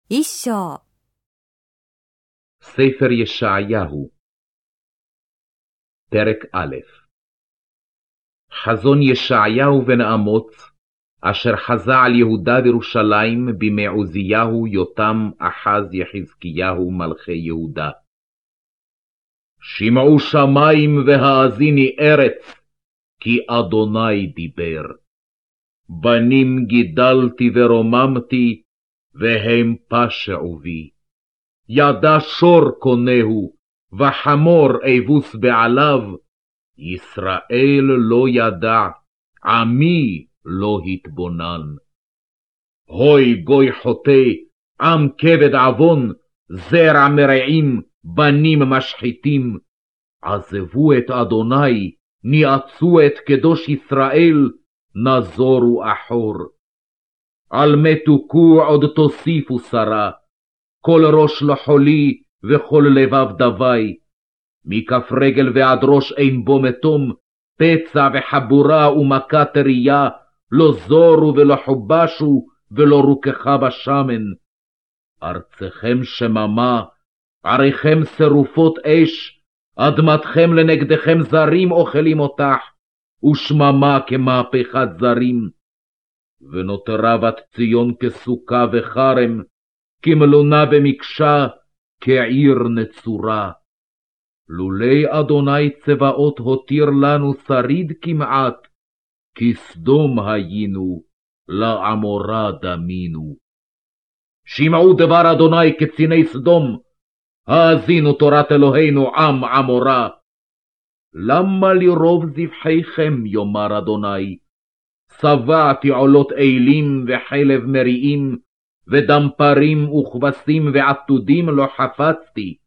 一章、 ספר ישעיהו, פרק א'. חזון ישעיהו בן אמוץ, אשר חזה על יהודה וירושלים בימי עוזיהו, יותם, אחז, יחזקיהו, מלכי יהודה. שמעו שמים והאזיני ארץ, כי אדוני דיבר. בנים גידלתי ורוממתי, והם פשעו בי. ידע שור קונהו, וחמור אבוס בעליו. ישראל לא ידע, עמי לא התבונן. הוי גוי חוטא, עם כבד עוון, זרע מרעים, בנים משחיתים. עזבו את אדוני, ניאצו את קדוש ישראל, נזורו אחור. על מתוקו עוד תוסיפו שרה, כל ראש לחולי וכל לבב דווי. מכף רגל ועד ראש אין בו מתום, פצע וחבורה ומכה טריה, לא זורו ולא חובשו ולא רוככה בשמן. ארצכם שממה, עריכם שרופות אש, אדמתכם לנגדכם זרים אוכלים אותך, ושממה כמהפכת זרים. ונותרה בת ציון כסוכה וחרם, כמלונה במקשה, כעיר נצורה. לולי אדוני צבאות הותיר לנו שריד כמעט, כי סדום היינו, לעמורה דמינו. שמעו דבר אדוני קציני סדום, האזינו תורת אלוהינו עם עמורה. למה לרוב זבחיכם, יאמר אדוני? שבעתי עולות אילים וחלב מריעים, ודם פרים וכבשים ועתודים לא חפצתי.